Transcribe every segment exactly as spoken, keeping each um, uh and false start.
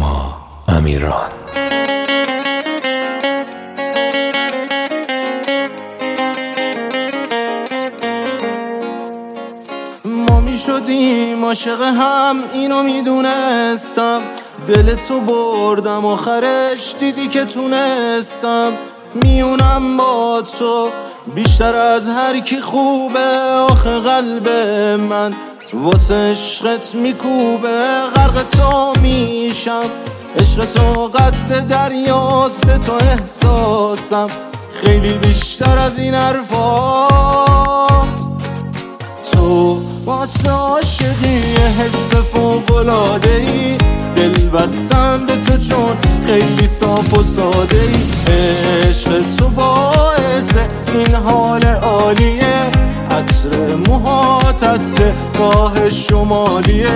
نیما امیران. ما می شدیم عاشق هم، اینو میدونستم، دل تو بردم آخرش دیدی که تونستم. میونم با تو بیشتر از هر کی خوبه، آخه قلب من واسه عشقت میکوبه. غرق تو میشم، عشق تو قد دریاست، به تو احساسم خیلی بیشتر از این حرفا. تو واسه عاشقی حس فوق‌العاده‌ای، دل بستم به تو چون خیلی صاف و ساده ای. عشق تو باعث این حال عالیه، عطر موهات عطر راه شمالیه.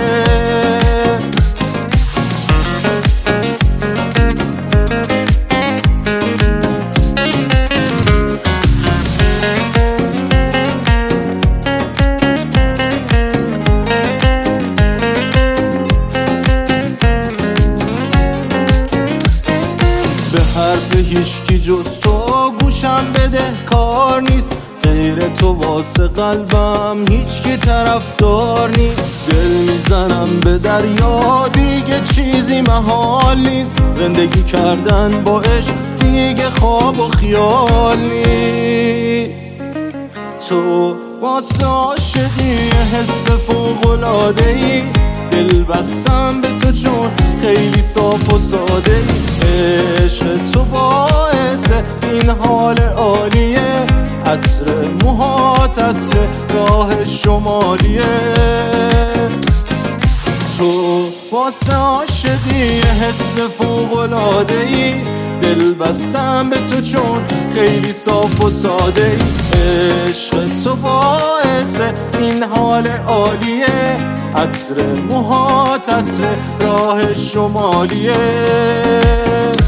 به حرف هیچکی جز تو گوشم بده کار نیست، غیر تو واسه قلبم هیچکی طرفدار نیست. دل میزنم به دریا دیگه چیزی محال نیست، زندگی کردن با عشق دیگه خواب و خیال نیست. تو واسه عاشقی حس فوق‌العاده‌ای، دل بستم به تو چون خیلی صاف و ساده ای. عشق تو باعث این حال عالیه، عطر موهات عطر راه شمالیه. تو واسه عاشقی حس فوق‌العاده‌ای، دل بستم به تو چون خیلی صاف و ساده ای. عشق تو باعث این حال عالیه، عطر موهات عطر راه شمالیه.